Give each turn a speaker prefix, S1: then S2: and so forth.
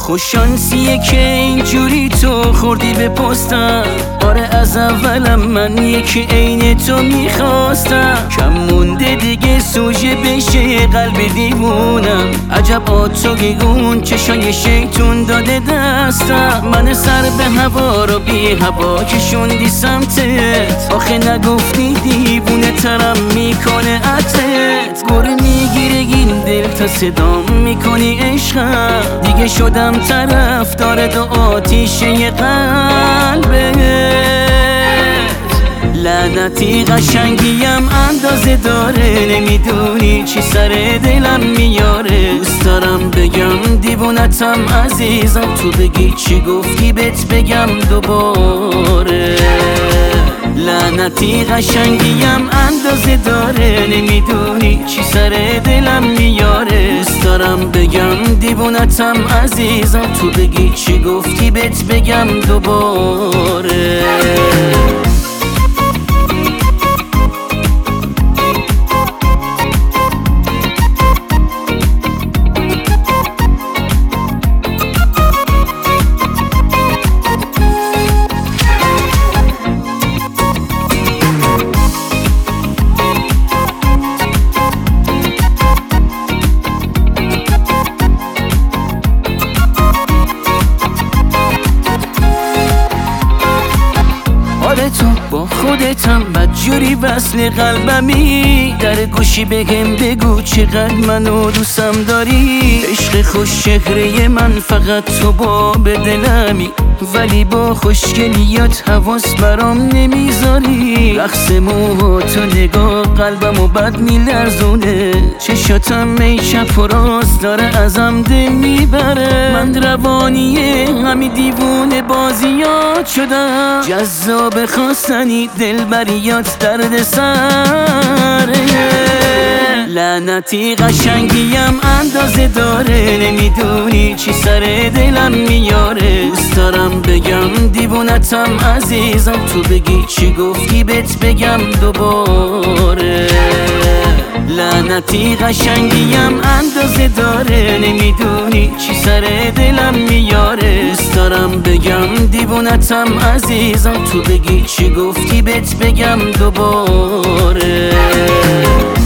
S1: خوششانسیه که اینجوری تو خوردی به پستم. آره از اولم من یکی عین تو میخواستم. کم مونده دیگه سوژه بشه قلب دیوونم. عجب آتوگیگون چشای شیطون داده دستم. من سر به هوا رو بی هوا کشوندی سمتت. آخه نگفتی دیوونه ترم میکنه عطت. گره میگیره این دل تا صدام میکنی عشقم. دیگه شدم طرفدار دو آتیشه قلبت. لعنتی قشنگیم اندازه داره. نمیدونی چی سر دلم میاره. دوست دارم بگم دیوونتم عزیزم. تو بگی چی گفتی بهت بگم دوباره. لعنتی قشنگیم اندازه داره. نمیدونی چی سر دلم میاره. دوست دارم بگم دیوونتم عزیزم. تو بگی چی گفتی بهت بگم دوباره. تو با خودتم بدجوری وصل قلبمی. در گوشی بهم بگو چقدر منو دوستم داری. عشق خوش چهره من فقط تو با به دلمی. ولی با خوشگلیات حواس برام نمیذاری. رقص موها تو نگاه قلبمو بد میلرزونه. چشاتم می چپ و راست داره ازم دل میبره. من روانیه همی دیوونه بازیات شدم. جذاب خواستنی دلبریات درد سره. لعنتی قشنگیم اندازه داره. نمیدونی چی سر دلم میاره. دوست دارم بگم دیوونتم عزیزم. تو بگی چی گفتی بهت بگم دوباره. لعنتی قشنگیم اندازه داره. نمیدونی چی سر دلم میاره. دوست دارم بگم دیوونتم عزیزم. تو بگی چی گفتی بهت بگم دوباره.